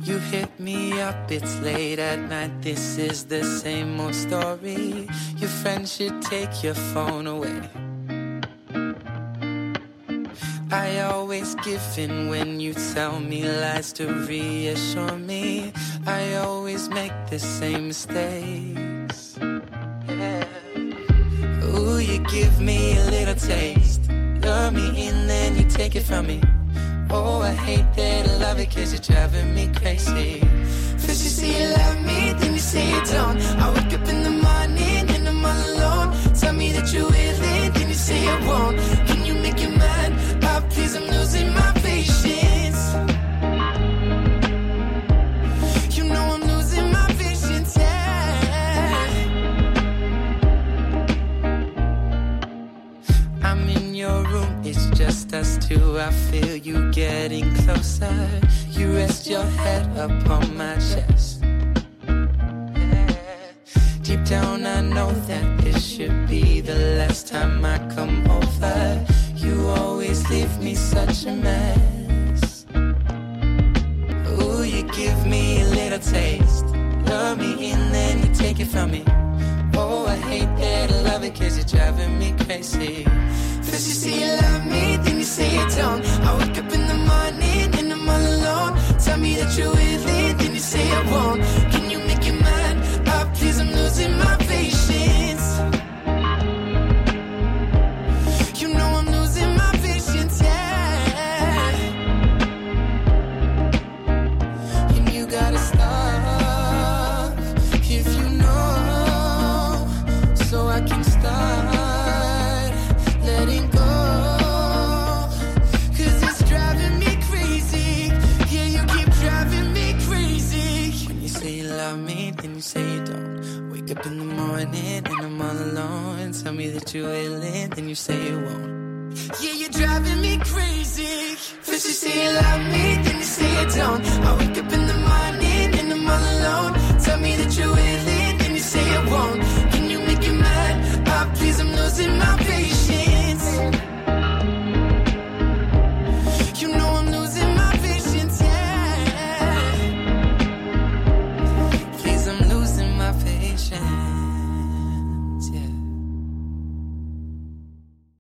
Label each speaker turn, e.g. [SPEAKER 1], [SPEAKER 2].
[SPEAKER 1] You hit me up, it's late at night. This is the same old story. Your friends should take your phone away. I always give in when you tell me lies to reassure me. I always make the same mistakes. Yeah. Ooh, you give me a little taste. Lure me in, then you take it from me. Oh, I hate that I love it, 'cause you're driving me crazy. First you say you love me, then you say you don't. I wake up in the morning and I'm all alone. Tell me that you're with it, then you say I won't. Can you make it mine? Oh, please, I'm losing my patience. You know I'm losing my patience, yeah. I'm in your room, it's just us two. I feel you getting closer. You rest your head upon my chest. Deep down I know that this should be the last time I come over. You always leave me such a mess. Ooh, you give me a little taste. Lure me in, then you take it from me. Oh, I hate that I love it, 'cause you're driving me crazy. First you say you love me, then you say you don't. I wake up in the morning and I'm all alone. Tell me that you're with it, then you say I won't. Can you make it mine? Oh, please, I'm losing my patience. You know I'm losing my patience, yeah. And you gotta stop if you know, so I can start letting go. 'Cause it's driving me crazy. Yeah, you keep driving me crazy. When you say you love me, then you say you don't. Wake up in the morning and I'm all alone. Tell me that you're willing, then you say you won't. Yeah, you're driving me crazy. First you say you love me, then you say you